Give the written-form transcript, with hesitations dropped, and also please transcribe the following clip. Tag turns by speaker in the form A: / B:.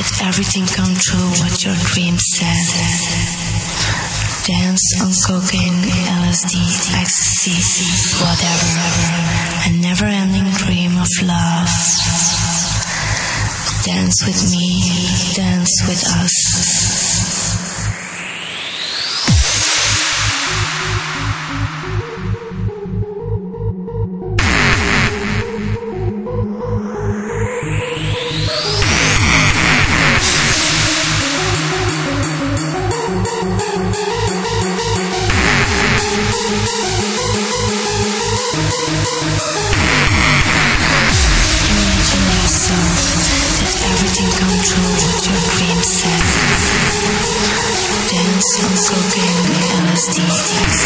A: Let everything come true what your dream said. Dance on cocaine, LSD, ecstasy, whatever. A never-ending dream of love. Dance with me, dance with us. Dance on cocaine, LSD,